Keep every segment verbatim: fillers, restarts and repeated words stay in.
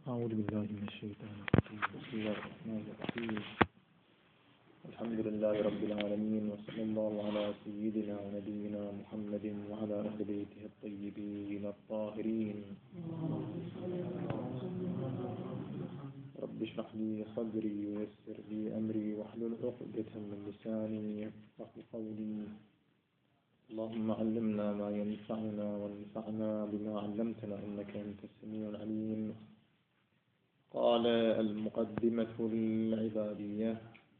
أعوذ بالله من الشيطان الرجيم. بسم الله الرحمن الرحيم. الحمد لله رب العالمين، وصلى الله على سيدنا ونبينا محمد وعلى أهل بيته الطيبين الطاهرين. رب اشرح لي صدري ويسر لي أمري واحلل عقدة من لساني يفقهوا قولي. اللهم علمنا ما ينفعنا وانفعنا بما علمتنا إنك أنت السميع العليم. قال المقدمة العبادية: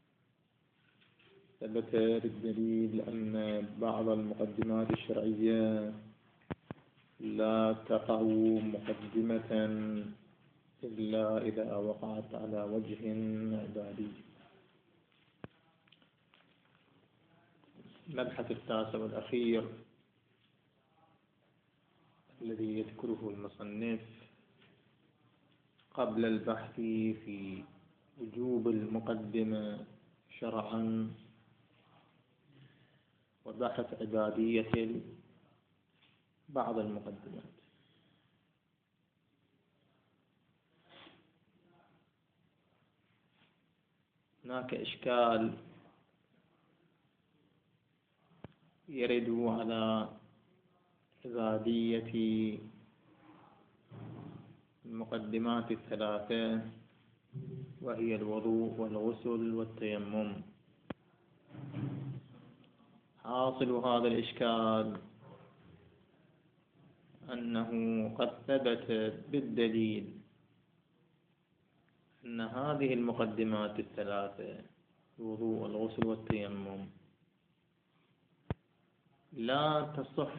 ثبت بالدليل أن بعض المقدمات الشرعية لا تقع مقدمة إلا إذا وقعت على وجه عبادي. المبحث التاسع والأخير الذي يذكره المصنف قبل البحث في وجوب المقدمة شرعا وبحث عبادية بعض المقدمات. هناك إشكال يرد على عبادية المقدمات الثلاثة، وهي الوضوء والغسل والتيمم. حاصل هذا الإشكال أنه قد ثبت بالدليل أن هذه المقدمات الثلاثة الوضوء والغسل والتيمم لا تصح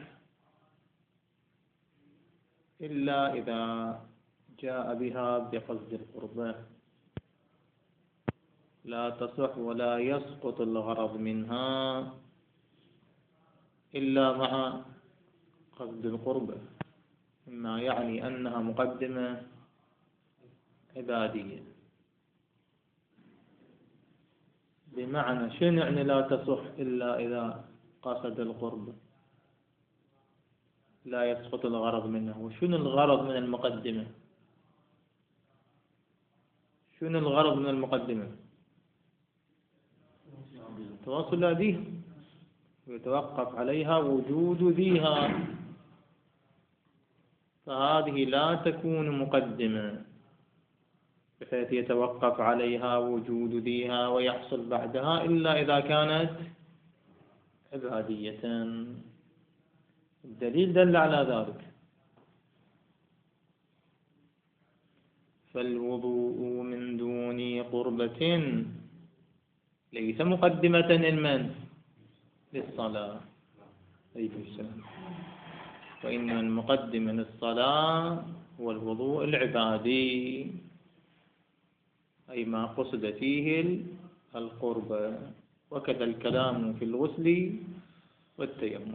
إلا إذا جاء بها بقصد القربة، لا تصح ولا يسقط الغرض منها إلا مع قصد القربة، مما يعني أنها مقدمة عبادية. بمعنى شنو يعني لا تصح إلا إذا قصد القربة لا يسقط الغرض منها؟ وشنو الغرض من المقدمة؟ شنو الغرض من المقدمة؟ التواصل بها ويتوقف عليها وجود ذيها، فهذه لا تكون مقدمة بحيث يتوقف عليها وجود ذيها ويحصل بعدها إلا إذا كانت عبادية. الدليل دل على ذلك. فالوضوء من دون قربة ليس مقدمة لمن؟ للصلاة. عليكم السلام. وإن المقدم للصلاة هو الوضوء العبادي، أي ما قصد فيه القربة، وكذا الكلام في الغسل والتيمم.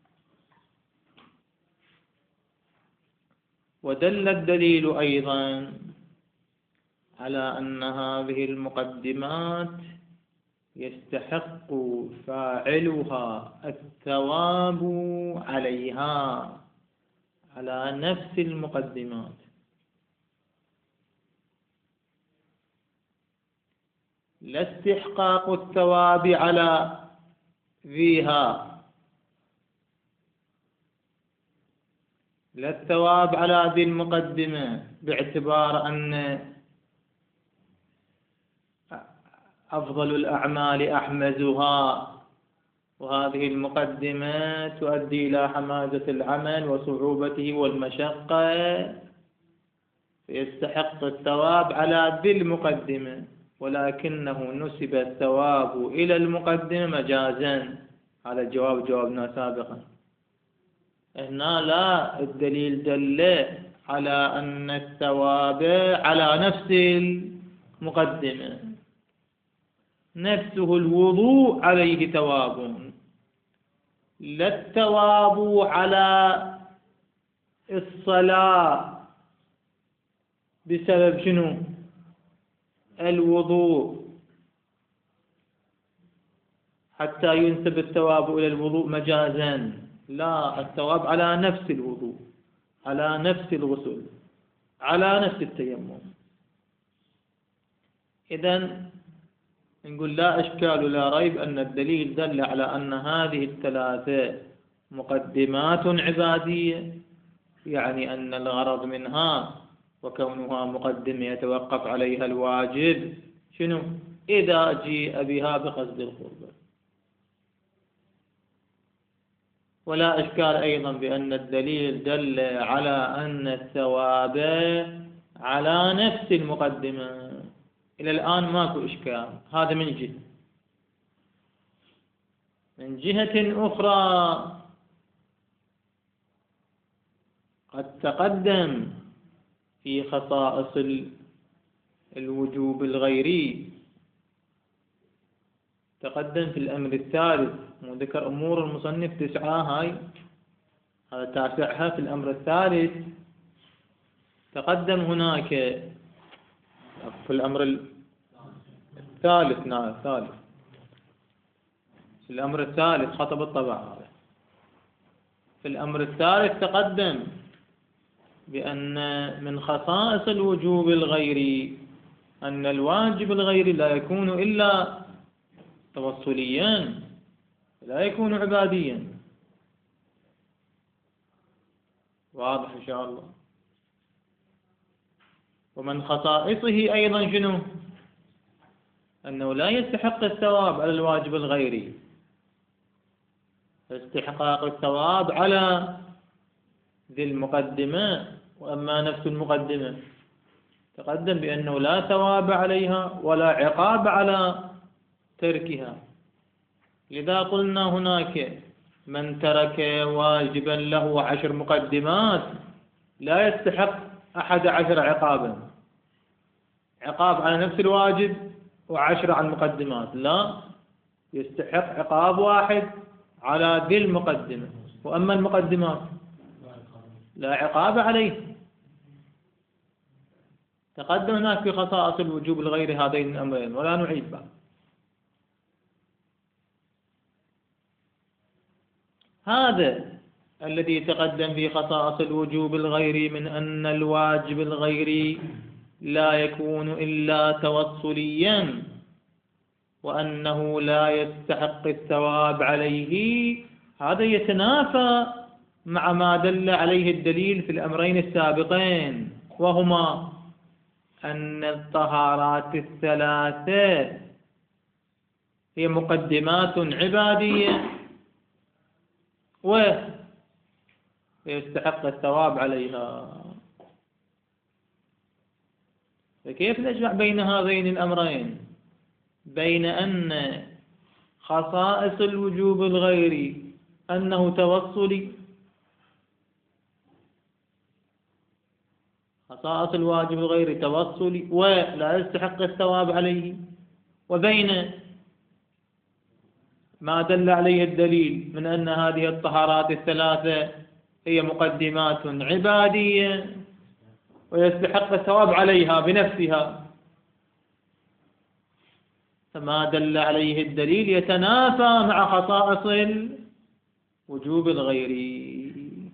ودل الدليل أيضا على أن هذه المقدمات يستحق فاعلها الثواب عليها، على نفس المقدمات، لا استحقاق الثواب على ذيها، لا الثواب على ذي المقدمة باعتبار أن أفضل الأعمال أحمزها، وهذه المقدمة تؤدي إلى حمازة العمل وصعوبته والمشقة، فيستحق الثواب على ذي المقدمة، ولكنه نسب الثواب إلى المقدمة مجازا. هذا الجواب جوابنا سابقا. هنا لا، الدليل دل على أن الثواب على نفس المقدمة، نفسه الوضوء عليه ثواب، لا الثواب على الصلاة بسبب شنو؟ الوضوء، حتى ينسب الثواب إلى الوضوء مجازا. لا، الثواب على نفس الوضوء، على نفس الغسل، على نفس التيمم. إذن نقول لا إشكال ولا ريب أن الدليل دل على أن هذه الثلاثة مقدمات عبادية، يعني أن الغرض منها وكونها مقدمة يتوقف عليها الواجب شنو؟ إذا جيء بها بقصد القربة. ولا إشكال أيضا بأن الدليل دل على أن الثواب على نفس المقدمة. إلى الآن ماكو إشكال. هذا من جهة. من جهة أخرى قد تقدم في خصائص الوجوب الغيري، تقدم في الأمر الثالث، وذكر أمور المصنف تسعة، هاي هذا تاسعها في الأمر الثالث. تقدم هناك في الأمر الثالث، نعم الثالث، في الأمر الثالث خطب الطبع هذا. في الأمر الثالث تقدم بأن من خصائص الوجوب الغيري أن الواجب الغيري لا يكون إلا توصليا، لا يكون عباديا. واضح إن شاء الله. ومن خصائصه أيضا شنو؟ أنه لا يستحق الثواب على الواجب الغيري، استحقاق الثواب على ذي المقدمة. وأما نفس المقدمة تقدم بأنه لا ثواب عليها ولا عقاب على تركها. لذا قلنا هناك من ترك واجبا له عشر مقدمات لا يستحق أحد عشر عقابا، عقاب على نفس الواجب وعشر على المقدمات، لا، يستحق عقاب واحد على ذي المقدمة. وأما المقدمات لا عقاب عليه. تقدم هناك في خصائص الوجوب الغير هذين الأمرين ولا نعيد بعد. هذا الذي تقدم في خصائص الوجوب الغيري من أن الواجب الغيري لا يكون إلا توصليا، وأنه لا يستحق الثواب عليه، هذا يتنافى مع ما دل عليه الدليل في الأمرين السابقين، وهما أن الطهارات الثلاثة هي مقدمات عبادية ويستحق الثواب عليها. فكيف نجمع بين هذين الأمرين؟ بين أن خصائص الوجوب الغيري أنه توصلي، خصائص الواجب الغيري توصلي ولا يستحق الثواب عليه، وبين ما دل عليه الدليل من أن هذه الطهارات الثلاثة هي مقدمات عبادية ويستحق الثواب عليها بنفسها، فما دل عليه الدليل يتنافى مع خصائص الوجوب الغيري.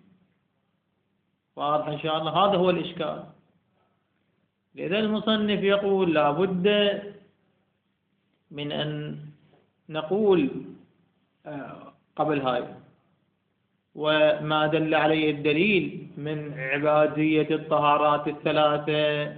واضح إن شاء الله. هذا هو الإشكال. لذا المصنف يقول لا بد من أن نقول قبل هاي وما دل عليه الدليل من عبادية الطهارات الثلاثة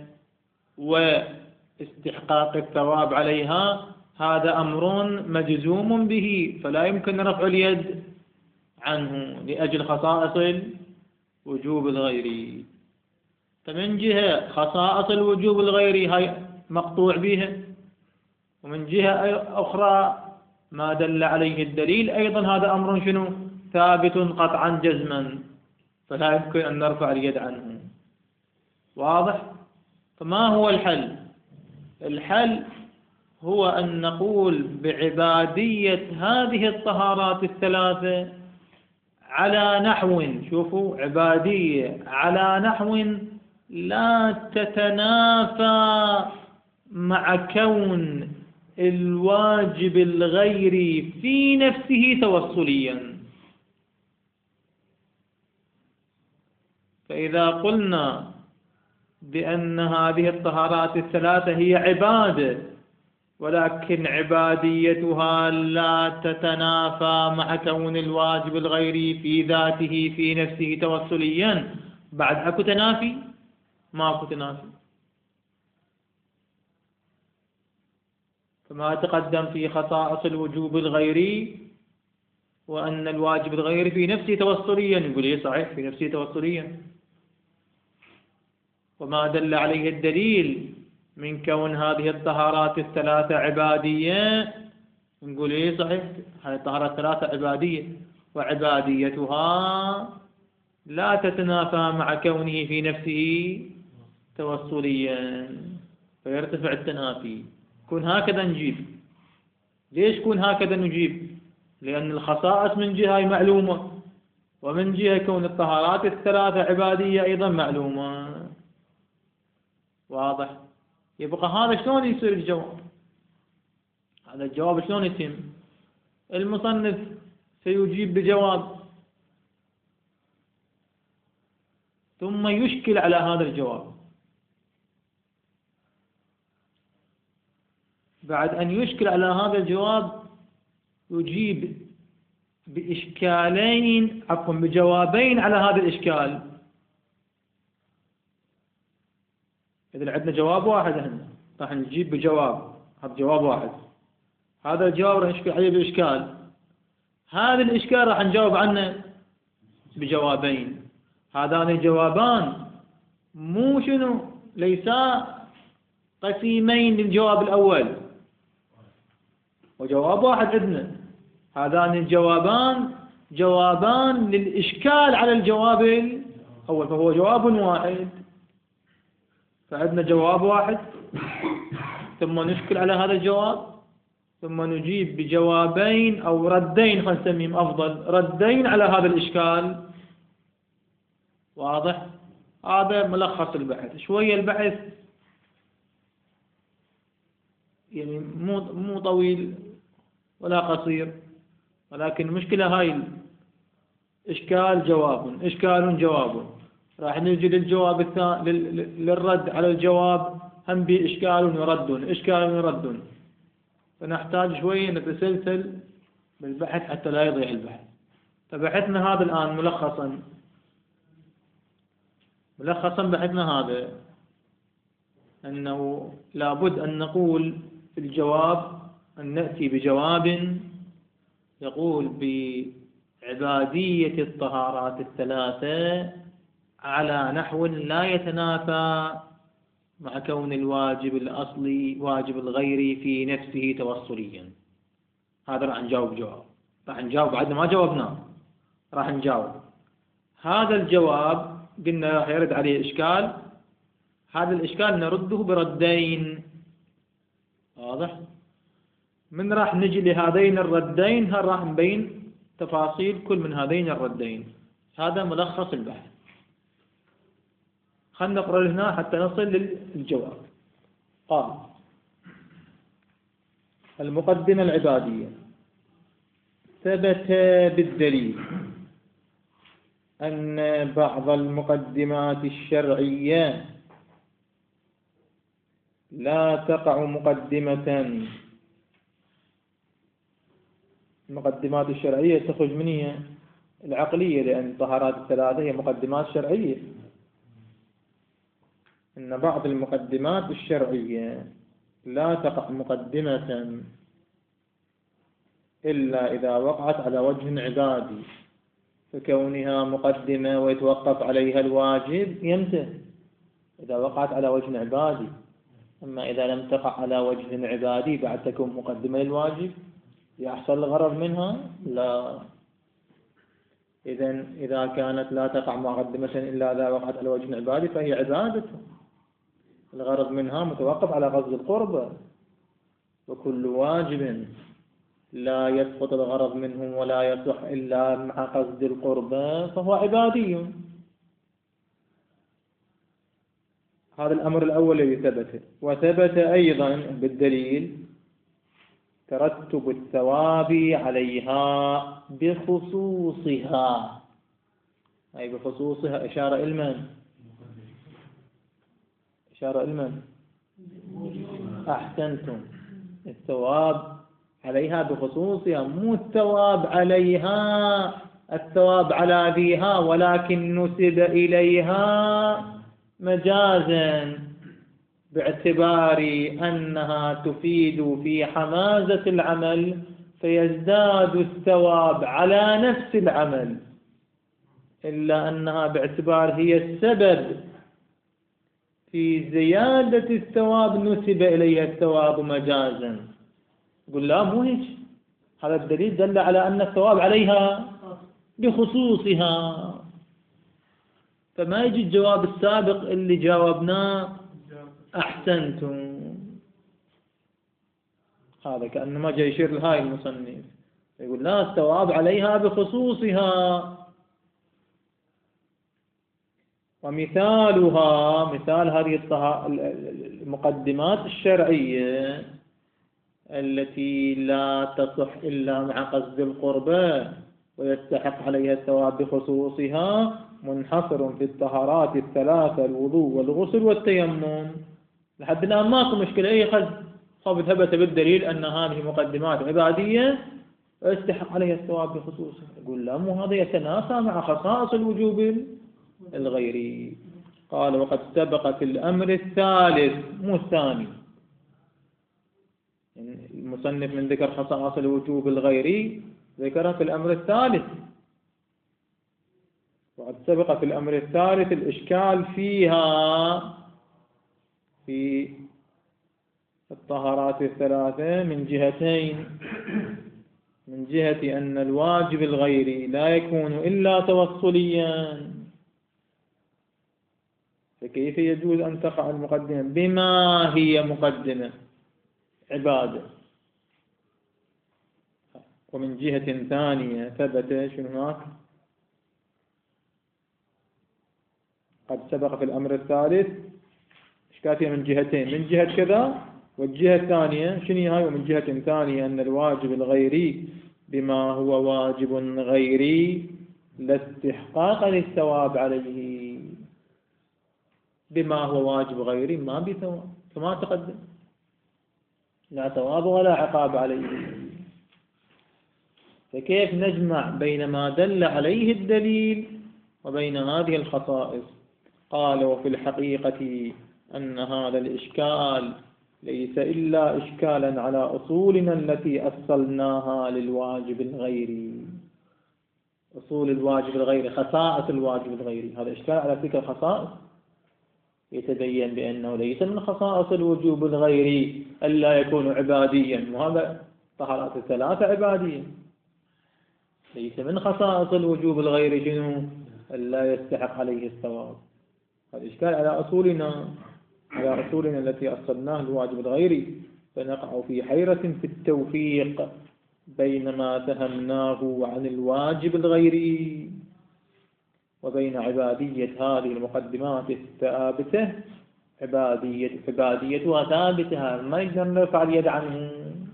واستحقاق الثواب عليها، هذا أمر مجزوم به فلا يمكن رفع اليد عنه لأجل خصائص الوجوب الغيري. فمن جهة خصائص الوجوب الغيري هاي مقطوع بها، ومن جهة أخرى ما دل عليه الدليل أيضا هذا أمر شنو؟ ثابت قطعا جزما، فلا يمكن أن نرفع اليد عنه. واضح؟ فما هو الحل؟ الحل هو أن نقول بعبادية هذه الطهارات الثلاثة على نحو، شوفوا، عبادية على نحو لا تتنافى مع كون الواجب الغيري في نفسه توصليا. فإذا قلنا بأن هذه الطهارات الثلاثة هي عبادة، ولكن عباديتها لا تتنافى مع كون الواجب الغيري في ذاته في نفسه توسليا. بعد أكو تنافي؟ ماكو تنافي. فما تقدم في خصائص الوجوب الغيري وأن الواجب الغيري في نفسه توسليا، يقول إيه صحيح في نفسه توسليا، وما دل عليه الدليل من كون هذه الطهارات الثلاثة عبادية، نقول إيه صحيح هذه الطهارات الثلاثة عبادية، وعباديتها لا تتنافى مع كونه في نفسه توسليا، فيرتفع التنافي. كون هكذا نجيب. ليش كون هكذا نجيب؟ لأن الخصائص من جهة معلومة، ومن جهة كون الطهارات الثلاثة عبادية أيضا معلومة. واضح؟ يبقى هذا شلون يصير الجواب؟ هذا الجواب شلون يتم؟ المصنف سيجيب بجواب ثم يشكل على هذا الجواب. بعد أن يشكل على هذا الجواب يجيب بإشكالين عفوا بجوابين على هذا الإشكال. إذا عندنا جواب واحد هنا راح نجيب بجواب، هذا جواب واحد، هذا الجواب راح نشكل عليه بإشكال، هذا الإشكال راح نجاوب عنه بجوابين. هذان الجوابان مو شنو ليسا قسيمين للجواب الأول، وجواب واحد عندنا. هذان الجوابان جوابان للإشكال على الجواب الأول، فهو جواب واحد. فعندنا جواب واحد ثم نشكل على هذا الجواب، ثم نجيب بجوابين أو ردين، خلينا نسميهم أفضل، ردين على هذا الإشكال. واضح؟ هذا ملخص البحث. شوية البحث يعني مو مو طويل ولا قصير، ولكن المشكلة هاي إشكال جواب إشكال جواب. راح نجي للجواب الثاني للرد على الجواب هم بإشكال ورد إشكال ورد، فنحتاج شوية نتسلسل بالبحث حتى لا يضيع البحث. فبحثنا هذا الآن ملخصا ملخصا بحثنا هذا أنه لابد أن نقول في الجواب، أن نأتي بجواب يقول بعبادية الطهارات الثلاثة على نحو لا يتنافى مع كون الواجب الأصلي واجب الغيري في نفسه توسليا. هذا راح نجاوب جواب، راح نجاوب بعد ما جاوبناه راح نجاوب. هذا الجواب قلنا راح يرد عليه إشكال، هذا الإشكال نرده بردين. واضح؟ من راح نجي لهذين الردين هل راح نبين تفاصيل كل من هذين الردين. هذا ملخص البحث. خلنا نقرأ هنا حتى نصل للجواب. قال المقدمة العبادية: ثبت بالدليل أن بعض المقدمات الشرعية لا تقع مقدمة. المقدمات الشرعية تخرج من هي العقلية، لأن الطهارات الثلاثة هي مقدمات شرعية. إن بعض المقدمات الشرعية لا تقع مقدمة إلا إذا وقعت على وجه عبادي، فكونها مقدمة ويتوقف عليها الواجب ينتهي إذا وقعت على وجه عبادي. أما إذا لم تقع على وجه عبادي بعد تكون مقدمة للواجب يحصل الغرض منها؟ لا. إذن إذا كانت لا تقع مقدمة إلا إذا وقعت على وجه عبادي فهي عبادة، الغرض منها متوقف على قصد القربة، وكل واجب لا يسقط الغرض منه ولا يصح إلا مع قصد القربة فهو عبادي. هذا الأمر الأول الذي ثبت. وثبت أيضا بالدليل ترتب الثواب عليها بخصوصها، أي بخصوصها إشارة إلى من؟ إشارة لمن؟ أحسنتم. الثواب عليها بخصوصها، مو الثواب عليها الثواب على ذيها، ولكن نسب إليها مجازا باعتبار أنها تفيد في حمازة العمل، فيزداد الثواب على نفس العمل، إلا أنها باعتبار هي السبب في زيادة الثواب نسب إليها الثواب مجازا. يقول لا مو هيك، هذا الدليل دل على أن الثواب عليها بخصوصها. فما يجي الجواب السابق اللي جاوبناه أحسنتم، هذا كأنما جاي يشير لهاي المصنف، يقول لا الثواب عليها بخصوصها. ومثالها مثال هذه المقدمات الشرعية التي لا تصح إلا مع قصد القربة ويستحق عليها الثواب بخصوصها، منحصر في الطهارات الثلاثة: الوضوء والغسل والتيمم. لحد الآن ماكو مشكلة، أي خذ خذ ثبت بالدليل أن هذه مقدمات عبادية ويستحق عليها الثواب بخصوصها. يقول لا، مو هذا يتنافى مع خصائص الوجوب الغيري. قال وقد سبق في الأمر الثالث، مو الثاني، يعني المصنف من ذكر خصائص الوجوب الغيري ذكرها في الأمر الثالث. وقد سبق في الأمر الثالث الإشكال فيها في الطهارات الثلاثة من جهتين: من جهة أن الواجب الغيري لا يكون إلا توصليا، فكيف يجوز أن تقع المقدمة بما هي مقدمة عبادة؟ ومن جهة ثانية ثبت شنو هناك؟ قد سبق في الأمر الثالث إشكالية من جهتين: من جهة كذا، والجهة الثانية شنو هاي؟ ومن جهة ثانية أن الواجب الغيري بما هو واجب غيري لا استحقاق للثواب عليه. بما هو واجب غيري ما بثواب، كما تقدم، لا ثواب ولا عقاب عليه. فكيف نجمع بين ما دل عليه الدليل وبين هذه الخصائص؟ قال وفي الحقيقة أن هذا الإشكال ليس إلا إشكالا على أصولنا التي أصلناها للواجب الغيري. أصول الواجب الغيري، خصائص الواجب الغيري، هذا إشكال على تلك الخصائص. يتبين بأنه ليس من خصائص الوجوب الغيري ألا يكون عباديا، وهذا طهارات الثلاثة عبادية. ليس من خصائص الوجوب الغيري شنو؟ ألا يستحق عليه الثواب. هذا إشكال على أصولنا على أصولنا التي أصلناها الواجب الغيري، فنقع في حيرة في التوفيق بين ما فهمناه عن الواجب الغيري وبين عبادية هذه المقدمات الثابتة. عبادية عباديتها ثابتة، ما نقدر نرفع اليد عنه،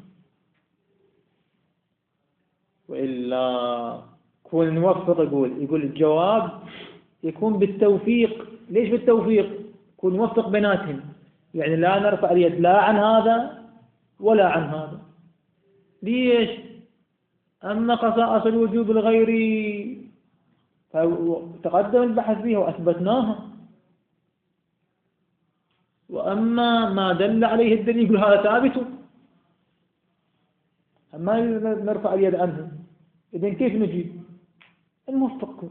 وإلا كون نوفق. يقول يقول الجواب يكون بالتوفيق. ليش بالتوفيق؟ يكون نوفق بيناتهم، يعني لا نرفع اليد لا عن هذا ولا عن هذا. ليش؟ أما خصائص الوجوب الغيري تقدم البحث فيها وأثبتناها، وأما ما دل عليه الدليل يقول هذا ثابت، أما نرفع اليد عنه. إذن كيف نجيب؟ الموفق.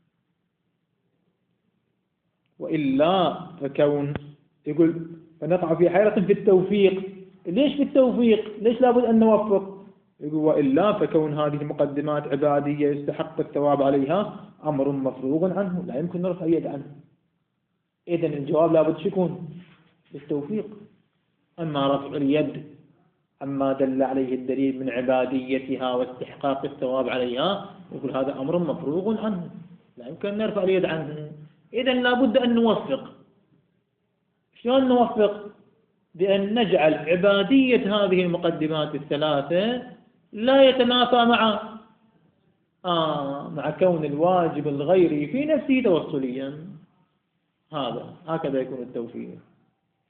وإلا فكون يقول فنقع في حيرة في التوفيق. ليش في التوفيق؟ ليش لابد أن نوفق؟ يقول وإلا فكون هذه المقدمات عبادية يستحق الثواب عليها أمر مفروغ عنه، لا يمكن نرفع اليد عنه. إذن الجواب لابد يكون بالتوفيق. أما رفع اليد عما دل عليه الدليل من عباديتها واستحقاق الثواب عليها، يقول هذا أمر مفروغ عنه، لا يمكن نرفع اليد عنه. إذن لابد أن نوفق. شلون نوفق؟ بأن نجعل عبادية هذه المقدمات الثلاثة لا يتنافى مع آه مع كون الواجب الغيري في نفسه توصليا. هذا هكذا يكون التوفيق.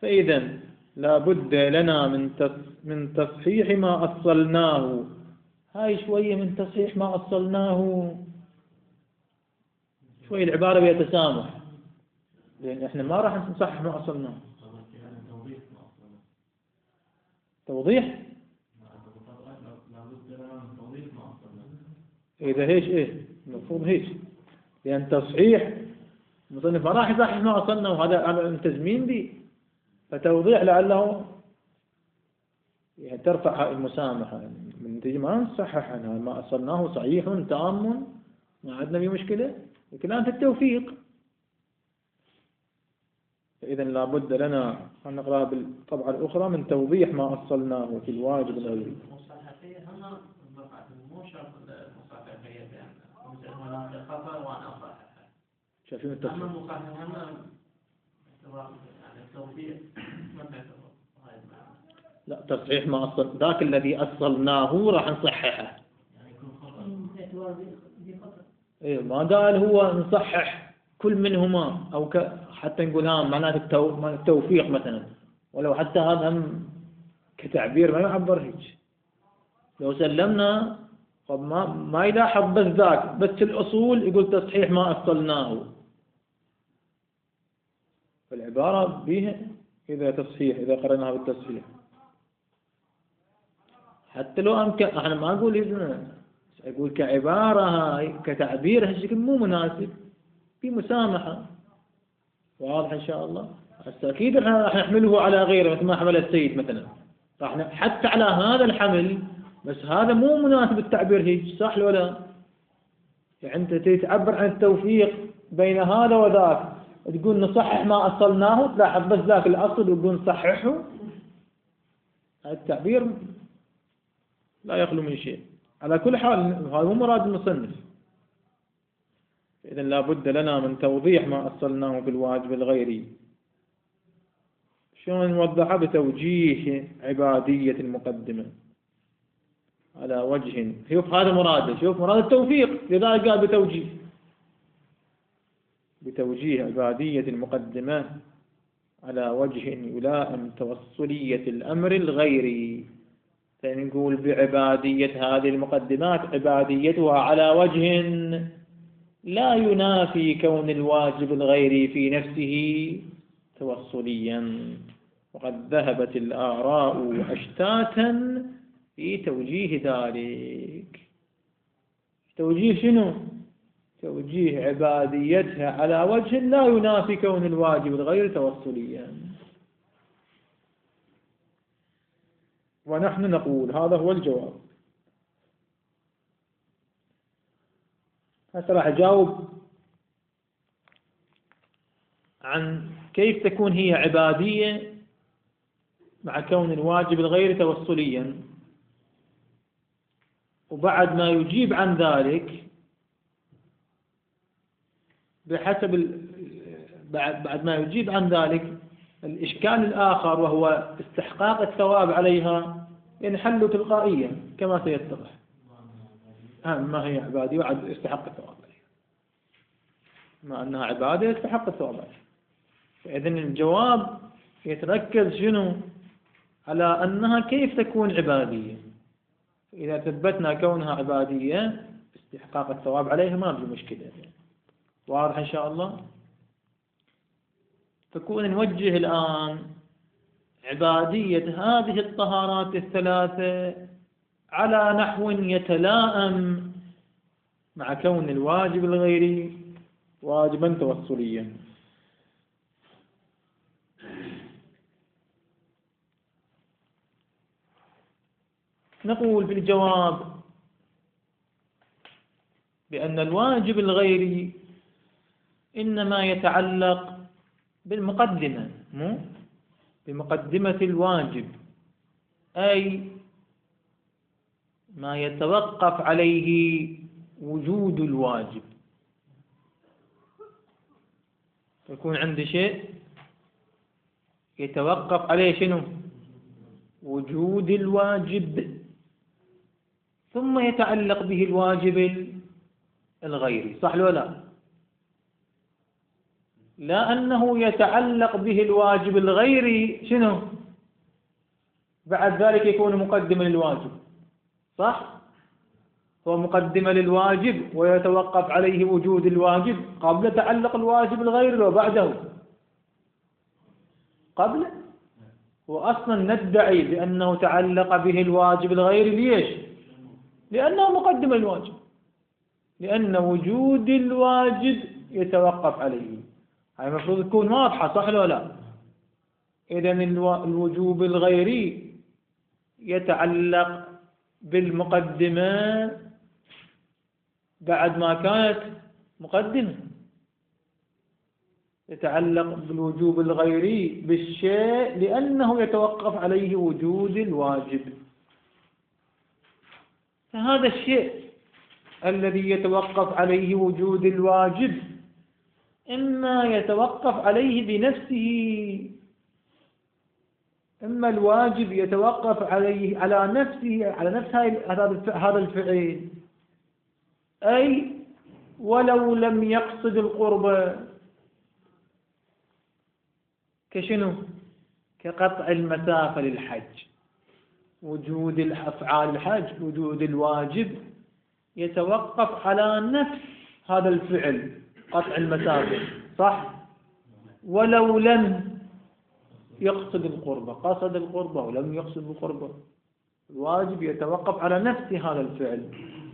فإذا لا بد لنا من من تصحيح ما أصلناه. هاي شوية من تصحيح ما أصلناه، شوية العبارة بها تسامح، لأن إحنا ما راح نصحح ما أصلناه. توضيح إذا هيش إيه المفروض هيش، لأن تصحيح المصنف ما راح يصحح ما أصلنا، وهذا هذا ملتزمين به، فتوضيح لعله يعني ترفع المسامحة، من تجي ما نصحح عنها ما أصلناه صحيح تام ما عندنا به مشكلة، لكن أنت التوفيق. فإذا لا بد لنا أن نقرأ بالطبعة الأخرى من توضيح ما أصلناه في الواجب الأولي. شايفين التفصيل؟ لا، تصحيح ما أصل ذاك الذي أصلناه راح نصححه. إيه ما قال هو نصحح كل منهما أو ك... حتى نقول ها معناته التو... التوفيق مثلا، ولو حتى هذا هم كتعبير ما يعبر هيك. لو سلمنا طب ما ما يلاحظ بس ذاك، بس الأصول يقول تصحيح ما أصلناه، فالعبارة بها إذا تصحيح إذا قرأناها بالتصحيح. حتى لو أمكن احنا ما أقول إذن، أقول كعبارة هاي كتعبير هالشكل مو مناسب، في مسامحة. واضح إن شاء الله. هسه أكيد احنا راح نحمله على غيره مثل ما حمل السيد مثلا، راح حتى على هذا الحمل، بس هذا مو مناسب التعبير هيك، صح ولا؟ يعني أنت تتعبر عن التوفيق بين هذا وذاك، تقول نصحح ما أصلناه، تلاحظ بس ذاك الأصل وتقول نصححه، هذا التعبير لا يخلو من شيء. على كل حال هذا هو مراد المصنف. إذن لا بد لنا من توضيح ما أصلناه بالواجب الغيري. شلون نوضحه؟ بتوجيه عبادية المقدمة على وجه، شوف هذا مراده، شوف مراد التوفيق، لذلك قال بتوجيه بتوجيه عبادية المقدمة على وجه يلائم توصلية الأمر الغيري. فنقول بعبادية هذه المقدمات عباديتها على وجه لا ينافي كون الواجب الغيري في نفسه توصليا. وقد ذهبت الآراء أشتاتا في توجيه ذلك. توجيه شنو؟ توجيه عباديتها على وجه لا ينافي كون الواجب الغيري توصليا. ونحن نقول هذا هو الجواب. هسه راح أجاوب عن كيف تكون هي عبادية مع كون الواجب الغير توصليا، وبعد ما يجيب عن ذلك بحسب ال... بعد بعد ما يجيب عن ذلك الإشكال الآخر وهو استحقاق الثواب عليها ينحل تلقائيا كما سيتضح. أهم ما هي عبادية وعد استحق الثواب عليها، ما أنها عبادة يستحق الثواب عليها. فإذن الجواب يتركز شنو؟ على أنها كيف تكون عبادية. إذا ثبتنا كونها عبادية استحقاق الثواب عليها ما في مشكلة. واضح إن شاء الله؟ تكون نوجه الآن عبادية هذه الطهارات الثلاثة على نحو يتلائم مع كون الواجب الغيري واجبا توصليا. نقول في الجواب بأن الواجب الغيري إنما يتعلق بالمقدمة، مو بمقدمة الواجب، أي ما يتوقف عليه وجود الواجب. يكون عندي شيء يتوقف عليه شنو؟ وجود الواجب، ثم يتعلق به الواجب الغيري، صح ولا لا؟ لا أنه يتعلق به الواجب الغيري شنو بعد ذلك يكون مقدما للواجب، صح؟ هو مقدمة للواجب ويتوقف عليه وجود الواجب قبل تعلق الواجب الغيري وبعده قبل. وأصلا ندعي بأنه تعلق به الواجب الغيري ليش؟ لأنه مقدم الواجب، لأن وجود الواجب يتوقف عليه. هاي المفروض تكون واضحة، صح ولا لا؟ إذن الوجوب الغيري يتعلق بالمقدمة بعد ما كانت مقدمة، يتعلق بالوجوب الغيري بالشيء لأنه يتوقف عليه وجود الواجب. فهذا الشيء الذي يتوقف عليه وجود الواجب إما يتوقف عليه بنفسه، إما الواجب يتوقف عليه على نفسه على نفس هذا الفعل، أي ولو لم يقصد القرب، كشنو؟ كقطع المسافة للحج. وجود الأفعال الحج وجود الواجب يتوقف على نفس هذا الفعل قطع المسافة، صح؟ ولو لم يقصد القربة، قصد القربة ولم يقصد القربة، الواجب يتوقف على نفس هذا الفعل،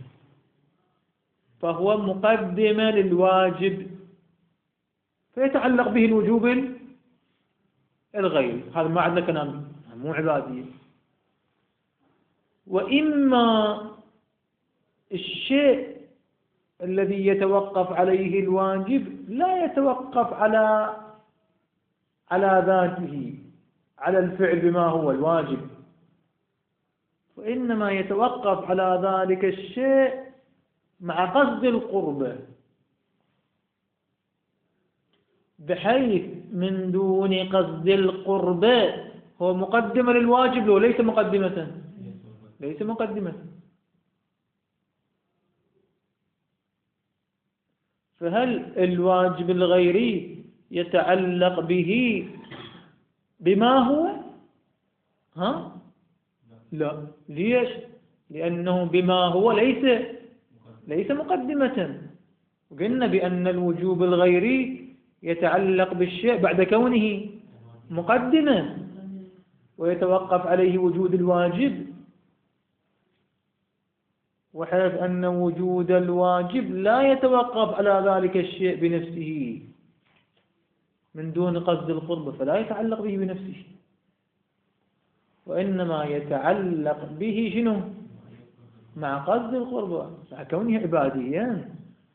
فهو مقدمة للواجب فيتعلق به الوجوب الغيري. هذا ما عندنا كلام، مو عبادية. وإما الشيء الذي يتوقف عليه الواجب لا يتوقف على على ذاته على الفعل بما هو الواجب، وإنما يتوقف على ذلك الشيء مع قصد القربة، بحيث من دون قصد القربة هو مقدمة للواجب لو ليس مقدمة، ليس مقدمة. فهل الواجب الغيري يتعلق به بما هو؟ ها؟ لا. ليش؟ لأنه بما هو ليس ليس مقدمة. وقلنا بأن الوجوب الغيري يتعلق بالشيء بعد كونه مقدمة ويتوقف عليه وجود الواجب، وحيث أن وجود الواجب لا يتوقف على ذلك الشيء بنفسه من دون قصد القربة فلا يتعلق به بنفسه، وإنما يتعلق به شنو؟ مع قصد القربة، مع كونه عباديا.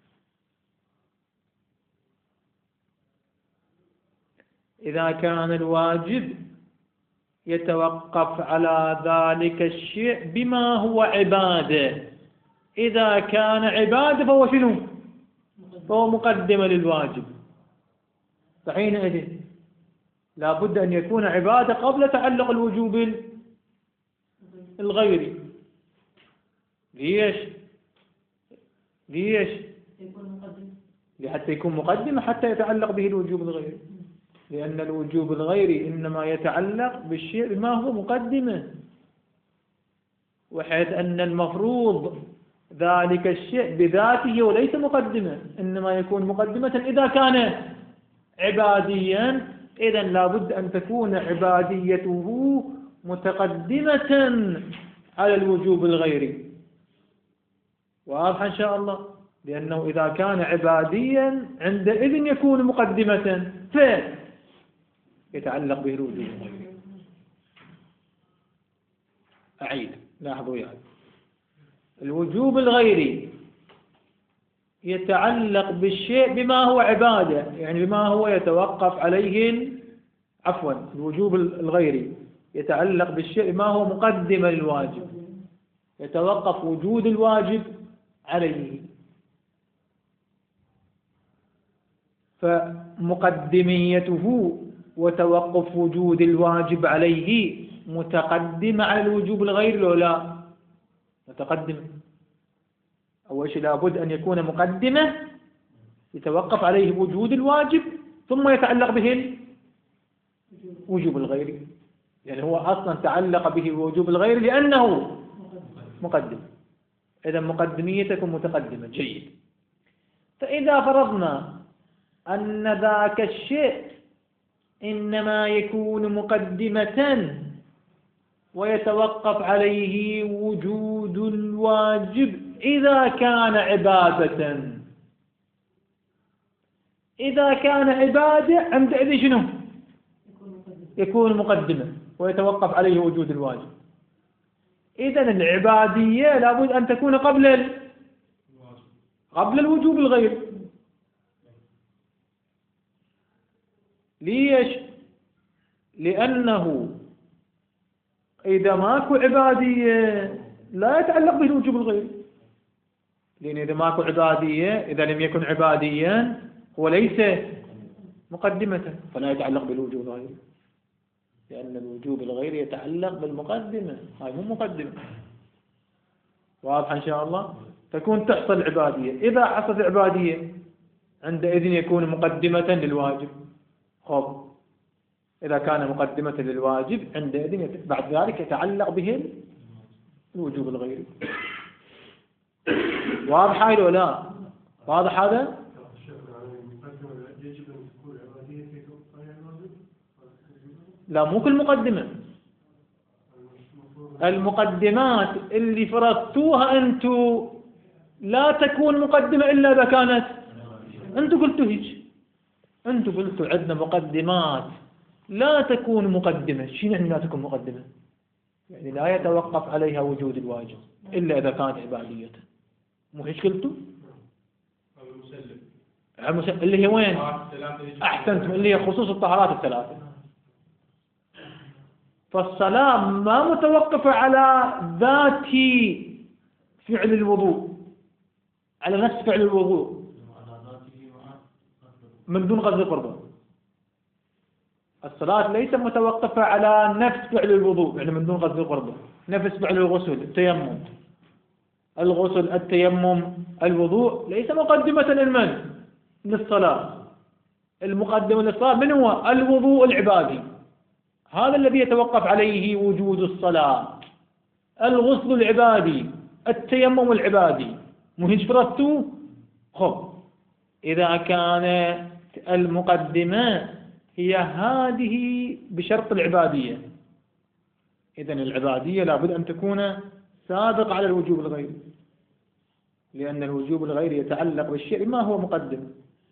إذا كان الواجب يتوقف على ذلك الشيء بما هو عبادة، إذا كان عبادة فهو شنو؟ فهو مقدمة للواجب، فحينئذ لا بد أن يكون عبادة قبل تعلق الوجوب الغيري. ليش؟ ليش؟ لحتى يكون مقدمة حتى يتعلق به الوجوب الغيري، لأن الوجوب الغيري إنما يتعلق بالشيء بما هو مقدمة، وحيث أن المفروض ذلك الشيء بذاته وليس مقدمة، إنما يكون مقدمة إذا كان عباديا، إذن لا بد أن تكون عباديته متقدمة على الوجوب الغيري. واضح إن شاء الله؟ لأنه إذا كان عباديا عندئذ يكون مقدمة فيتعلق به الوجوب الغيري. أعيد، لاحظوا يعني الوجوب الغيري يتعلق بالشيء بما هو عبادة، يعني بما هو يتوقف عليه عفوا الوجوب الغيري يتعلق بالشيء بما هو مقدم للواجب، يتوقف وجود الواجب عليه، فمقدميته وتوقف وجود الواجب عليه متقدمة على الوجوب الغيري لو لا؟ متقدمة. أول شيء لابد أن يكون مقدمة يتوقف عليه وجود الواجب، ثم يتعلق به الوجوب الغيري، يعني هو أصلا تعلق به الوجوب الغيري لأنه مقدم. إذا مقدميتكم متقدمة، جيد. فإذا فرضنا أن ذاك الشيء إنما يكون مقدمة ويتوقف عليه وجود الواجب إذا كان عبادة، إذا كان عبادة عندئذ شنو؟ يكون مقدمة ويتوقف عليه وجود الواجب. إذن العبادية لابد أن تكون قبل قبل الوجوب الغير. ليش؟ لأنه إذا ماكو عبادية لا يتعلق به الوجوب الغير، لأن إذا ماكو عبادية، إذا لم يكن عباديا هو ليس مقدمة فلا يتعلق بالوجوب الغير، لأن الوجوب الغير يتعلق بالمقدمة، هاي مو مقدمة. واضح إن شاء الله؟ تكون تحصل عبادية. إذا حصلت عبادية عندئذ يكون مقدمة للواجب. خب إذا كان مقدمة للواجب عندئذ بعد ذلك يتعلق به الوجوب الغيري. واضح هاي ولا لا؟ واضح هذا؟ لا، مو كل مقدمة. المقدمات اللي فرضتوها أنتوا لا تكون مقدمة إلا إذا كانت، أنتوا قلتوا هيك، أنتوا قلتوا عندنا مقدمات لا تكون مقدمة. شنو يعني لا تكون مقدمة؟ يعني لا يتوقف عليها وجود الواجب إلا إذا كانت عبادية. مو هيك قلتوا؟ المسلم اللي هي وين؟ أحسنتم، اللي هي خصوص الطهارات الثلاثة. فالصلاة ما متوقفة على ذات فعل الوضوء، على نفس فعل الوضوء من دون غزل قربة. الصلاة ليست متوقفة على نفس فعل الوضوء، يعني من دون غزل قربة، نفس فعل الغسل، التيمم، الغسل، التيمم، الوضوء ليس مقدمة للمن؟ للصلاة. المقدمة للصلاة من هو؟ الوضوء العبادي، هذا الذي يتوقف عليه وجود الصلاة. الغسل العبادي، التيمم العبادي. مو هيك فرضتوا؟ خب إذا كانت المقدمة هي هذه بشرط العبادية، إذن العبادية لابد أن تكون سابقة على الوجوب الغيري، لأن الوجوب الغيري يتعلق بالشيء ما هو مقدم،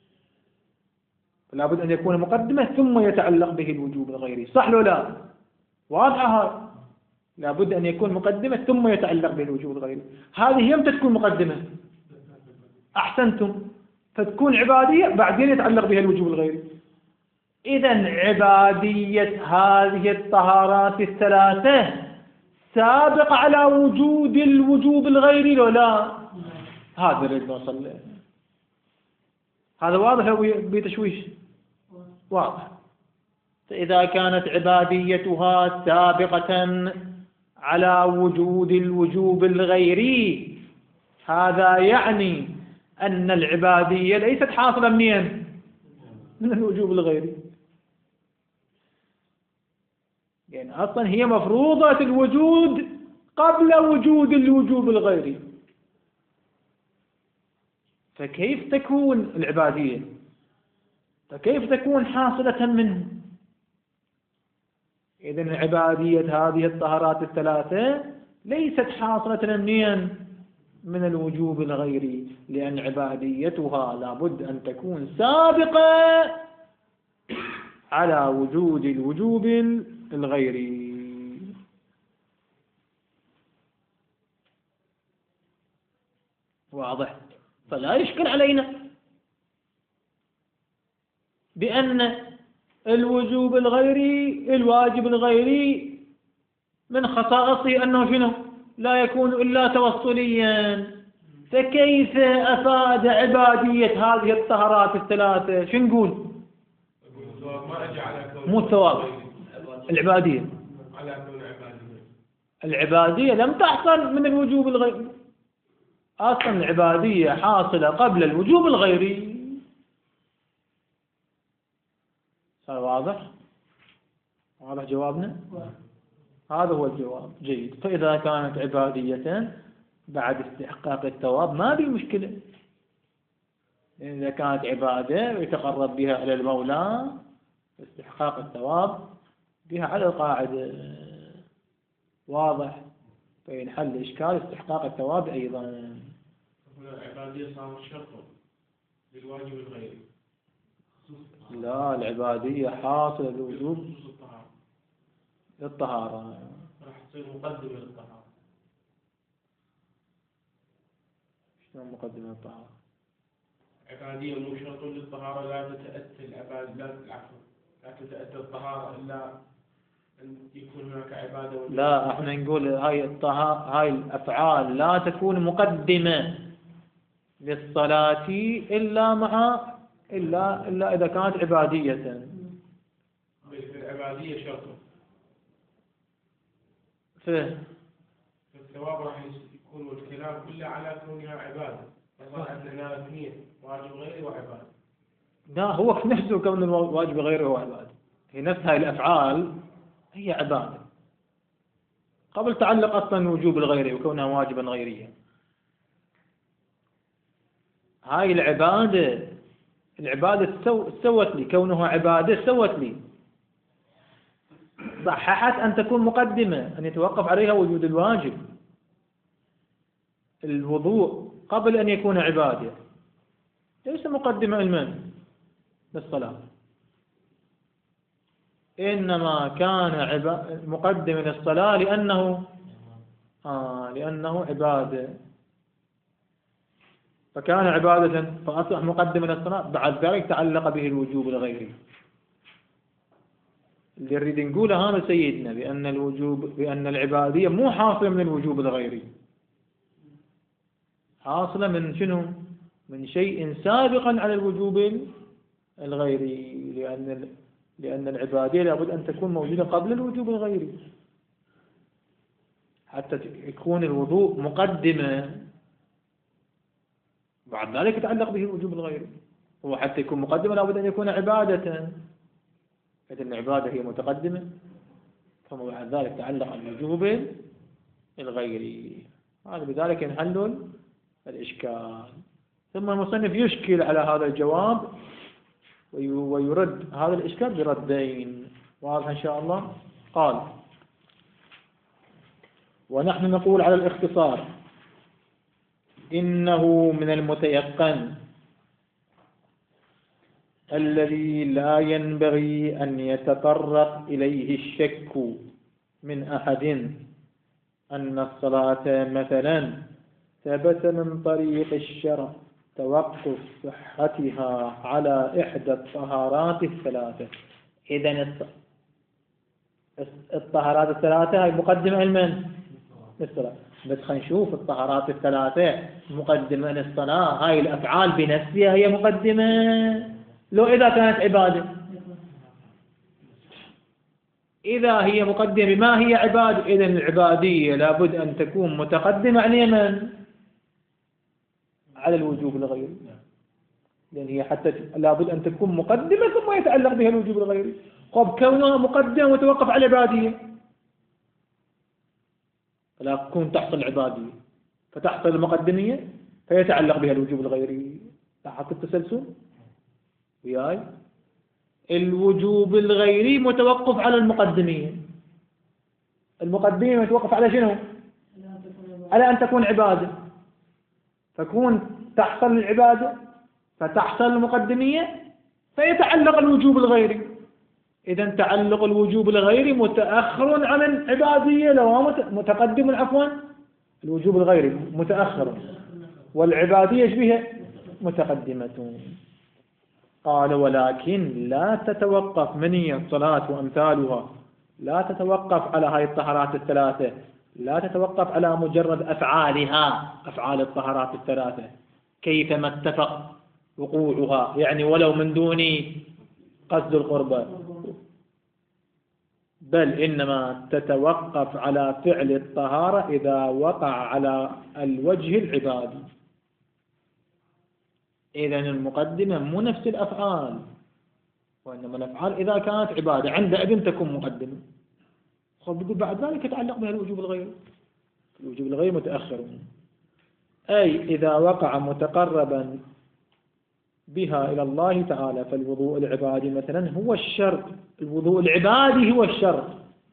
لابد أن يكون مقدمة ثم يتعلق به الوجوب الغيري. صح ولا لا؟ واضحة هاي؟ لابد أن يكون مقدمة ثم يتعلق به الوجوب الغيري. هذه يمتى تكون مقدمة؟ أحسنتم، فتكون عبادية بعدين يتعلق بها الوجوب الغيري. إذن عبادية هذه الطهارات الثلاثة سابق على وجود الوجوب الغيري لو لا؟ هذا اللي نوصل له. هذا واضح أو بتشويش؟ واضح. فإذا كانت عباديتها سابقة على وجود الوجوب الغيري، هذا يعني أن العبادية ليست حاصلة منين؟ من الوجوب الغيري. يعني أصلا هي مفروضة الوجود قبل وجود الوجوب الغيري، فكيف تكون العبادية؟ فكيف تكون حاصلة منه؟ إذن عبادية هذه الطهارات الثلاثة ليست حاصلة منين؟ من الوجوب الغيري، لأن عباديتها لابد أن تكون سابقة على وجود الوجوب الغيري. واضح؟ فلا يشكل علينا بأن الوجوب الغيري، الواجب الغيري من خصائصه أنه شنو؟ لا يكون إلا توصليا. فكيف أفاد عبادية هذه الطهارات الثلاثة؟ شو نقول؟ مو الثواب، العبادية. العبادية لم تحصل من الوجوب الغيري، أصلا العبادية حاصلة قبل الوجوب الغيري. هذا واضح؟ واضح جوابنا؟ هذا هو الجواب. جيد. فإذا كانت عبادية بعد استحقاق الثواب ما في مشكلة. إذا كانت عبادة ويتقرب بها إلى المولى استحقاق الثواب بها على القاعدة. واضح؟ فينحل إشكال استحقاق الثواب أيضا. هنا العبادية صارت شرطا للواجب الغيري. لا، العبادية حاصلة الوجوب للطهارة. راح تصير مقدمة للطهارة. شلون مقدمة للطهارة؟ عبادية مو شرط للطهارة، لا تتأتى العباد لا العفو لا تتأتى الطهارة إلا أن يكون هناك عبادة. لا، احنا نقول هاي الطهارة، هاي الأفعال لا تكون مقدمة للصلاة إلا مع إلا إلا إذا كانت عبادية. العبادية شرط. فيه الثواب راح يكون والكلام كله على كونها عبادة. فصار عندنا اثنين، واجب غيري وعبادة. لا، هو نفسه كون الواجب غيره هو عبادة. هي نفس هاي الأفعال هي عبادة قبل تعلق أصلا وجوب الغيري وكونها واجبا غيريا. هاي العبادة العبادة سوت لي كونها عبادة سوت لي صححت أن تكون مقدمة، أن يتوقف عليها وجود الواجب. الوضوء قبل أن يكون عبادة ليس مقدمة المن للصلاة، إنما كان مقدمة للصلاة لأنه آه لأنه عبادة، فكان عبادة فأصبح مقدمة للصلاة. بعد ذلك تعلق به الوجوب الغيري. اللي نريد نقوله هذا سيدنا بأن الوجوب بأن العبادية مو حاصلة من الوجوب الغيري، حاصلة من شنو؟ من شيء سابقا على الوجوب الغيري، لأن لأن العبادية لابد أن تكون موجودة قبل الوجوب الغيري حتى يكون الوضوء مقدمة، بعد ذلك يتعلق به الوجوب الغيري. هو حتى يكون مقدمة لابد أن يكون عبادة، إذن العبادة هي متقدمة ثم بعد ذلك تعلق الوجوب الغيري. هذا بذلك ينحل الإشكال. ثم المصنف يشكل على هذا الجواب ويرد هذا الإشكال بردين. واضح إن شاء الله؟ قال: ونحن نقول على الاختصار إنه من المتيقن الذي لا ينبغي أن يتطرق إليه الشك من أحد أن الصلاة مثلا ثبت من طريق الشرع توقف صحتها على إحدى الطهارات الثلاثة. إذن الطهارات الثلاثة هي مقدمة لمن؟ للصلاة. بس خلينا نشوف الطهارات الثلاثة مقدمة للصلاة، هاي الأفعال بنفسها هي مقدمة لو إذا كانت عبادة. إذا هي مقدمة ما هي عبادة، إذن العبادية لابد أن تكون متقدمة على من؟ على الوجوب الغيري، لأن هي حتى لابد أن تكون مقدمة ثم يتعلق بها الوجوب الغيري. قب كونها مقدمة وتوقف على العبادية فلا تكون تحصل العبادية فتحصل المقدمية فيتعلق بها الوجوب الغيري. لاحظت التسلسل وياي؟ الوجوب الغيري متوقف على المقدمية، المقدمية متوقف على شنو؟ على أن تكون عبادة، فكون تحصل العبادة فتحصل المقدمية فيتعلق الوجوب الغيري. إذا تعلق الوجوب الغيري متأخر عن العبادية لو هو متقدم، عفوا الوجوب الغيري متأخر والعبادية شبيهة متقدمة. قال: ولكن لا تتوقف منية الصلاة وأمثالها، لا تتوقف على هاي الطهارات الثلاثة، لا تتوقف على مجرد أفعالها، أفعال الطهارات الثلاثة كيفما اتفق وقوعها، يعني ولو من دون قصد القربة، بل إنما تتوقف على فعل الطهارة إذا وقع على الوجه العبادي. إذن المقدمة مو نفس الأفعال، وإنما الأفعال إذا كانت عبادة عندئذ تكون مقدمة. خب بيقول بعد ذلك يتعلق بها الوجوب الغيري. الوجوب الغيري متأخر، أي إذا وقع متقربا بها إلى الله تعالى فالوضوء العبادي مثلا هو الشرط، الوضوء العبادي هو الشرط،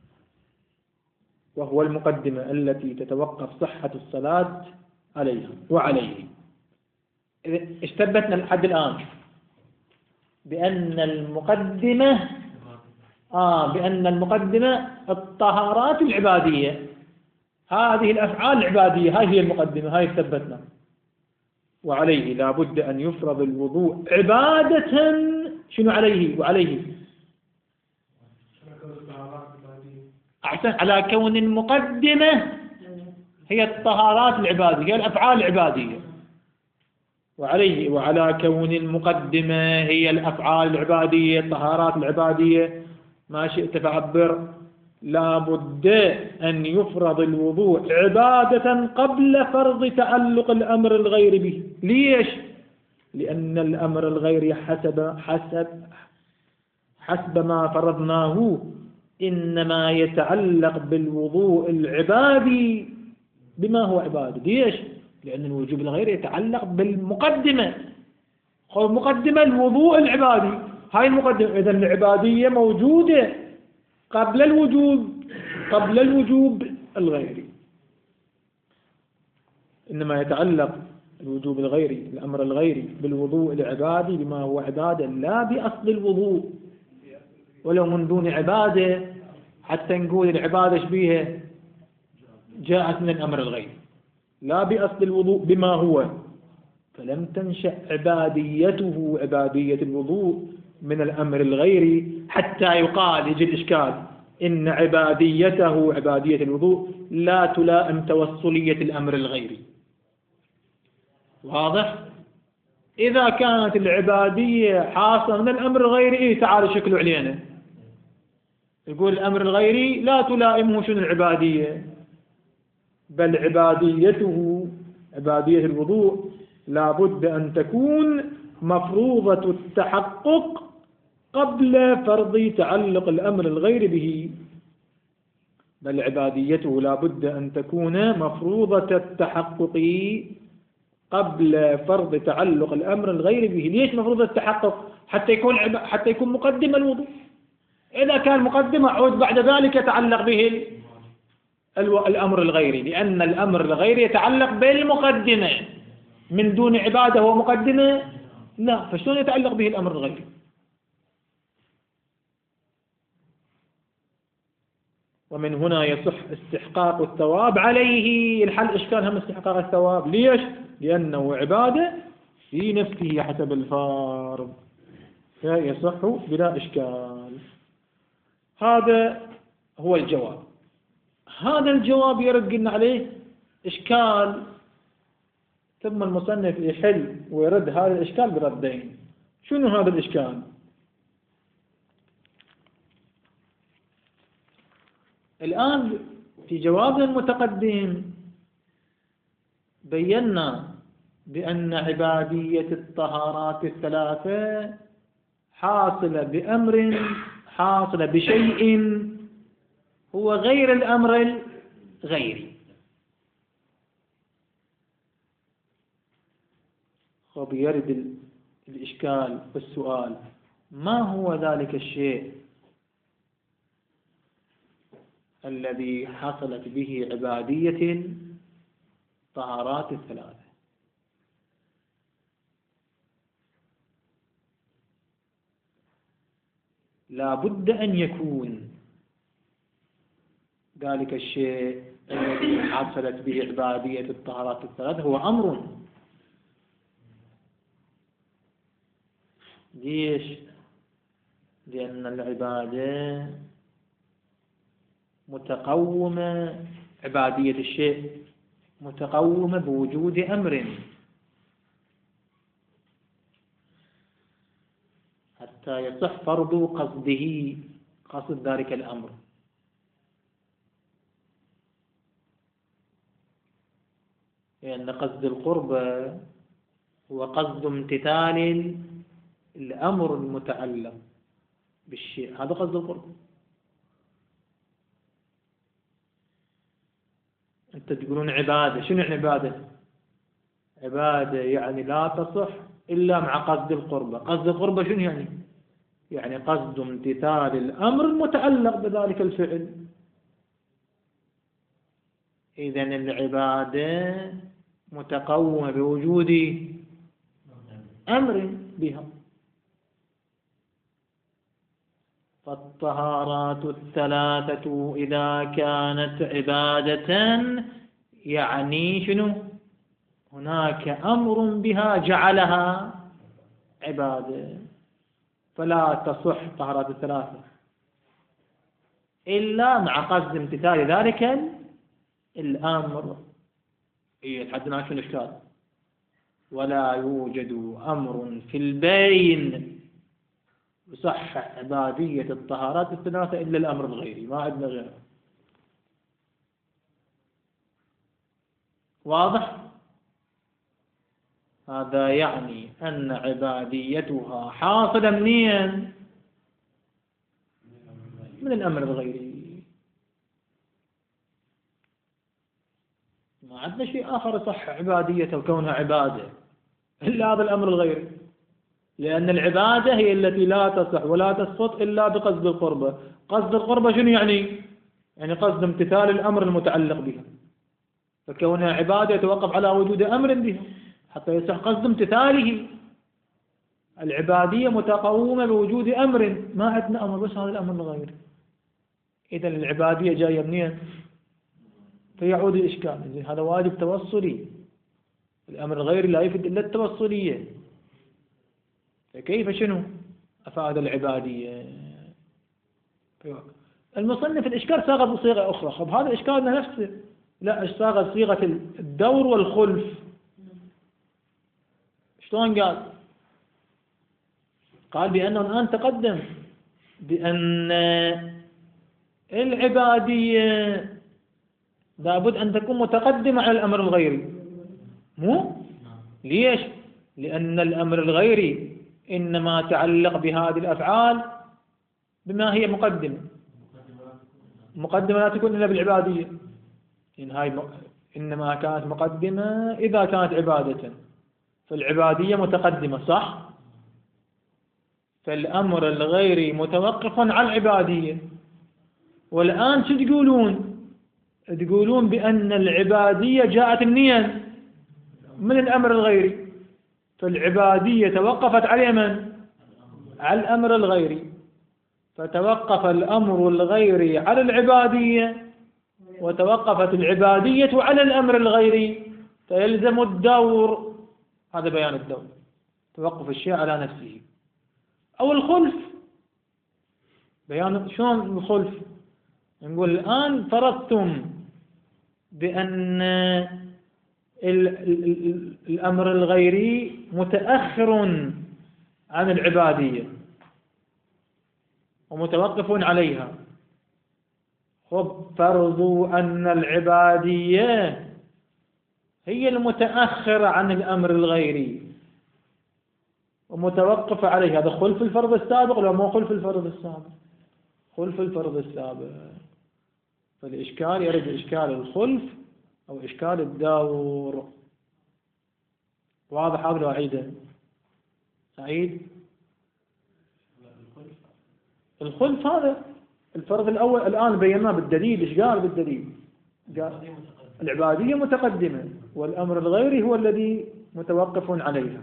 وهو المقدمة التي تتوقف صحة الصلاة عليها وعليه. إذا استثبتنا لحد الآن بأن المقدمة آه بأن المقدمة الطهارات العبادية، هذه الأفعال العبادية هاي هي المقدمة، هاي استثبتنا. وعليه لا بد أن يفرض الوضوء عبادة. شنو عليه؟ وعليه أحسن على كون المقدمة هي الطهارات العبادية، هي الأفعال العبادية. وعليه وعلى كون المقدمة هي الأفعال العبادية الطهارات العبادية ما شئت فعبر، لا بد أن يفرض الوضوء عبادة قبل فرض تعلق الأمر الغير به. ليش؟ لأن الأمر الغير حسب حسب حسب ما فرضناه إنما يتعلق بالوضوء العبادي بما هو عبادة. ليش؟ لأن الوجوب الغير يتعلق بالمقدمة، هو مقدمة الوضوء العبادي، هاي المقدمة. إذا العبادية موجودة قبل الوجوب قبل الوجوب الغيري. إنما يتعلق الوجوب الغيري الأمر الغيري بالوضوء العبادي بما هو عبادة، لا بأصل الوضوء ولو من دون عبادة، حتى نقول العبادة شبيهة جاءت من الأمر الغيري، لا بأصل الوضوء بما هو، فلم تنشأ عباديته عبادية الوضوء من الأمر الغيري حتى يقال يجي الإشكال إن عباديته عبادية الوضوء لا تلائم توصلية الأمر الغيري. واضح؟ إذا كانت العبادية حاصلة من الأمر الغيري إيه تعالوا شكلوا علينا، يقول الأمر الغيري لا تلائمه شنو العبادية، بل عباديته عبادية الوضوء لا بد أن تكون مفروضة التحقق قبل فرض تعلق الأمر الغير به. بل عباديته لا بد أن تكون مفروضة التحقق قبل فرض تعلق الأمر الغير به. ليش مفروضة التحقق؟ حتى يكون عب... حتى يكون مقدم الوضوء. إذا كان مقدمة عود بعد ذلك يتعلق به الو... الأمر الغيري، لأن الأمر الغيري يتعلق بالمقدمة، من دون عبادة ومقدمة لا، فشلون يتعلق به الأمر الغيري؟ ومن هنا يصح استحقاق الثواب عليه. الحل إشكال هم استحقاق الثواب. ليش؟ لأنه عبادة في نفسه حسب الفارض، فيصح بلا إشكال. هذا هو الجواب. هذا الجواب يرد قلنا عليه إشكال، ثم المصنف يحل ويرد هذا الإشكال بردين. شنو هذا الإشكال؟ الآن في جوابنا المتقدم بينا بأن عبادية الطهارات الثلاثة حاصلة بأمر حاصلة بشيء هو غير الأمر الغيري. خب يرد الإشكال والسؤال، ما هو ذلك الشيء الذي حصلت به عبادية الطهارات الثلاثة؟ لا بد أن يكون ذلك الشيء الذي حصلت به عبادية الطهارات الثلاثة هو أمر. ليش؟ لأن العبادة متقومة، عبادية الشيء متقومة بوجود أمر حتى يصح فرض قصده، قصد ذلك الأمر. لأن قصد القربة هو قصد امتثال الأمر المتعلق، بالشيء، هذا قصد القرب. أنت تقولون عبادة، شنو يعني عبادة؟ عبادة يعني لا تصح إلا مع قصد القربة. قصد القربة شنو يعني؟ يعني قصد امتثال الأمر المتعلق بذلك الفعل. إذن العبادة متقومة بوجود أمر بها. فالطهارات الثلاثة إذا كانت عبادة يعني شنو؟ هناك أمر بها جعلها عبادة، فلا تصح طهارات الثلاثة إلا مع قصد امتثال ذلك الأمر. إيه تحدثنا عن الإشكال. ولا يوجد أمر في البين يصح عبادية الطهارات الثلاثة إلا الأمر الغيري، ما عندنا غيره. واضح؟ هذا يعني أن عباديتها حاصلة منين؟ من الأمر الغيري. ما عندنا شيء آخر يصح عباديته وكونها عبادة إلا هذا الأمر الغيري، لأن العبادة هي التي لا تصح ولا تسقط إلا بقصد القربة. قصد القربة شنو يعني؟ يعني قصد امتثال الأمر المتعلق بها، فكونها عبادة يتوقف على وجود أمر بها حتى يصح قصد امتثاله. العبادية متقومة بوجود أمر، ما عندنا أمر بس هذا الأمر الغيري. إذا العبادية جاية منين؟ فيعود الإشكال. هذا واجب توصلي، الأمر الغيري لا يفيد إلا التوصلية، فكيف شنو أفاد العبادية؟ المصنف الإشكال صاغ بصيغة أخرى. خب هذا الإشكال نفسه لا صاغ صيغة الدور والخلف. شلون قال؟ قال بأنه الآن تقدم بأن العبادية لابد أن تكون متقدمة على الأمر الغيري. مو؟ ليش؟ لأن الأمر الغيري إنما تعلق بهذه الأفعال بما هي مقدمة. مقدمة لا تكون إلا بالعبادية. إن هاي إنما كانت مقدمة إذا كانت عبادة، فالعبادية متقدمة صح؟ فالأمر الغيري متوقف على العبادية. والآن شو تقولون؟ تقولون بأن العبادية جاءت منين؟ من الأمر الغيري، فالعبادية توقفت على من؟ على الأمر الغيري، فتوقف الأمر الغيري على العبادية وتوقفت العبادية على الأمر الغيري، فيلزم الدور. هذا بيان الدور، توقف الشيء على نفسه. أو الخلف، بيان شلون الخلف؟ نقول الآن فرضتم بأن الأمر الغيري متأخر عن العبادية ومتوقف عليها. خب فرضوا أن العبادية هي المتأخرة عن الأمر الغيري ومتوقف عليه. هذا خلف الفرض السابق ولا مو خلف الفرض السابق؟ خلف الفرض السابق. فالإشكال يرد إشكال الخلف أو إشكال الدور. واضح هذا؟ أعيده سعيد. الخلف هذا الفرض الأول الآن بيناه بالدليل. إيش قال بالدليل؟ قال العبادية متقدمة والأمر الغيري هو الذي متوقف عليها.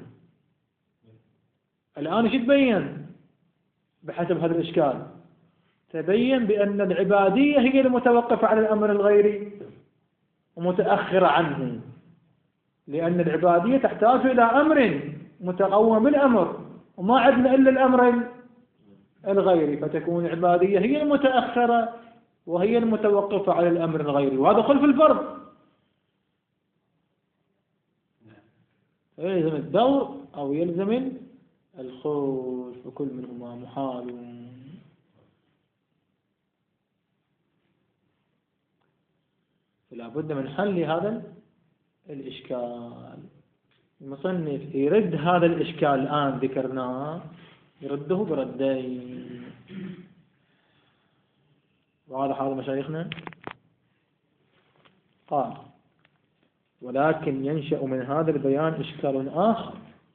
الآن إيش تبين بحسب هذا الإشكال؟ تبين بأن العبادية هي المتوقفة على الأمر الغيري ومتأخرة عنه، لأن العبادية تحتاج إلى أمر متقوم بالأمر وما عندنا إلا الأمر الغيري، فتكون العبادية هي المتأخرة وهي المتوقفة على الأمر الغيري، وهذا خلف الفرض. يلزم الدور أو يلزم الخلف، وكل منهما محال. فلا بد من حل هذا الإشكال. المصنف يرد هذا الإشكال الآن ذكرناه يرده بردين. وهذا حال مشايخنا. قال ولكن ينشأ من هذا البيان إشكال آخر،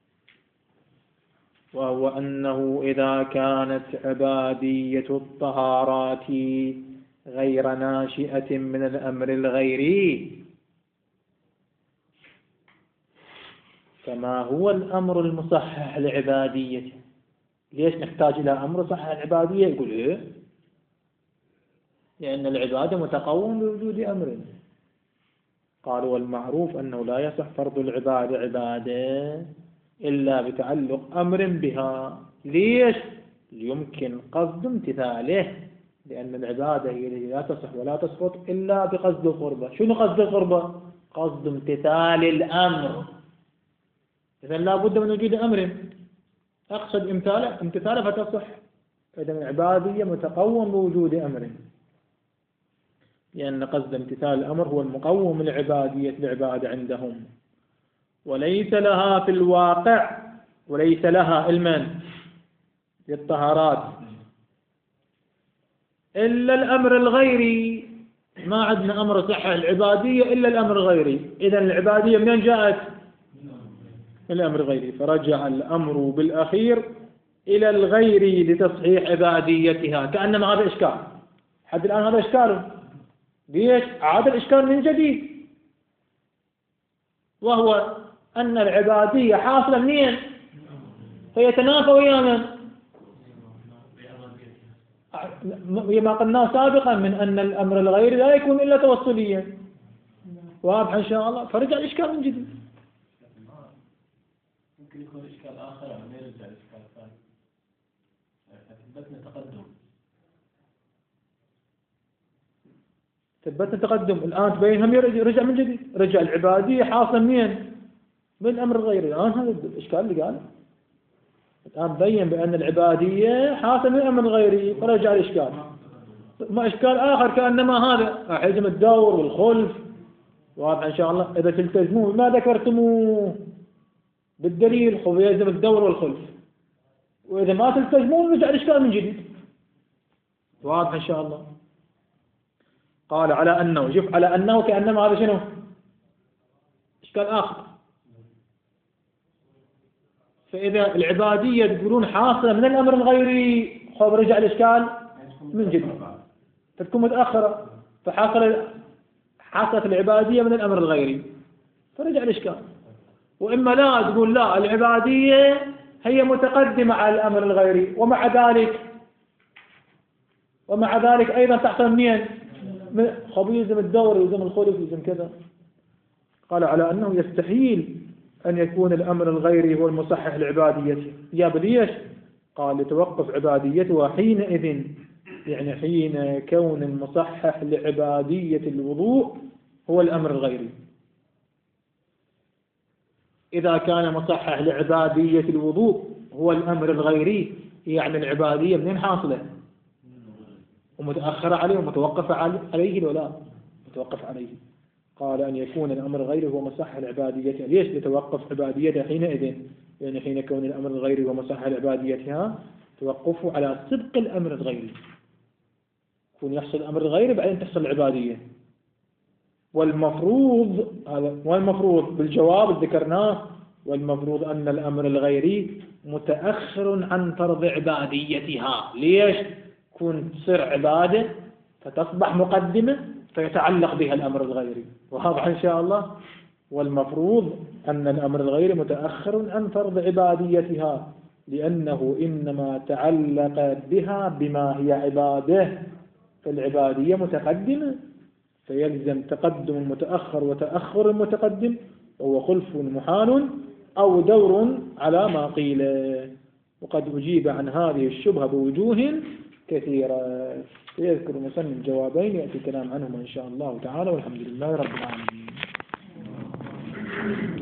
وهو أنه إذا كانت عبادية الطهارات غير ناشئة من الأمر الغيري، فما هو الأمر المصحح لعباديته؟ ليش نحتاج إلى أمر صحح العبادية؟ يقول إيه؟ لأن العبادة متقوم بوجود أمر. قالوا والمعروف أنه لا يصح فرض العبادة عبادة إلا بتعلق أمر بها. ليش؟ يمكن قصد امتثاله، لأن العبادة هي التي لا تصح ولا تسقط إلا بقصد القربة. شنو قصد القربة؟ قصد امتثال الأمر. إذا لا بد من وجود أمر أقصد امتثاله امتثاله فتصح. إذا العبادية متقوم بوجود أمر، لأن قصد امتثال الأمر هو المقوم لعبادية العبادة عندهم. وليس لها في الواقع، وليس لها علما للطهارات إلا الأمر الغيري. ما عندنا أمر صحح العبادية إلا الأمر الغيري. إذا العبادية منين جاءت؟ الأمر الغيري. فرجع الأمر بالأخير إلى الغيري لتصحيح عباديتها. كأنما هذا إشكال حد الآن، هذا إشكال. ليش؟ عاد الإشكال من جديد، وهو أن العبادية حاصلة منين؟ فيتنافى ويا من؟ وما قلناه سابقا من أن الأمر الغيري لا يكون إلا توصليا. واضح إن شاء الله. فرجع الإشكال من جديد. ممكن يكون إشكال آخر ما يرجع الإشكال الثاني. ثبتنا تقدم ثبتنا تقدم الآن تبين هم يرجع من جديد. رجع العبادية حاصلة منين؟ من الأمر الغيري. الآن هذا الإشكال اللي قاله الآن بين بأن العبادية حاصلة من الأمر الغيري، فرجع الإشكال. ما إشكال آخر كأنما هذا حجم الدور والخلف. واضح إن شاء الله. إذا تلتزمون ما ذكرتموه بالدليل هو يلزم الدور والخلف، وإذا ما تلتزمون رجع الإشكال من جديد. واضح إن شاء الله. قال على أنه، شوف على أنه كأنما هذا شنو؟ إشكال آخر. فإذا العبادية تقولون حاصلة من الأمر الغيري، خب رجع الإشكال من جديد، فتكون متأخرة. فحصل حصلت العبادية من الأمر الغيري فرجع الإشكال. وإما لا تقول لا، العبادية هي متقدمة على الأمر الغيري، ومع ذلك ومع ذلك أيضا تحصل منين؟ خب يلزم الدور يلزم الخلف يلزم كذا. قال على أنه يستحيل أن يكون الأمر الغيري هو المصحح لعباديته. يا بليش؟ قال لتوقف عباديتها حينئذ، يعني حين كون المصحح لعبادية الوضوء هو الأمر الغيري. إذا كان مصحح لعبادية الوضوء هو الأمر الغيري، يعني العبادية منين حاصلة؟ ومتأخرة عليه ومتوقفة عليه ولا متوقف عليه. قال أن يكون الأمر الغيري هو مصحح لعباديتها. ليش لتوقف عباديتها حينئذ؟ يعني حين كون الأمر الغيري هو مصحح لعباديتها توقفه على سبق الأمر الغيري. يكون يحصل الأمر الغيري بعدين تحصل العبادية. والمفروض هذا والمفروض بالجواب ذكرناه، والمفروض أن الأمر الغيري متأخر عن فرض عباديتها. ليش؟ كون تصير عبادة فتصبح مقدمة فيتعلق بها الأمر الغيري. واضح إن شاء الله. والمفروض أن الأمر الغيري متأخر عن فرض عباديتها، لأنه إنما تعلق بها بما هي عبادة، فالعبادية متقدمة فيلزم تقدم المتأخر وتأخر المتقدم، وهو خلف محال أو دور على ما قيل. وقد أجيب عن هذه الشبهة بوجوه كثيرة. سيذكر المسلم جوابين يأتي الكلام عنهما إن شاء الله تعالى، والحمد لله رب العالمين.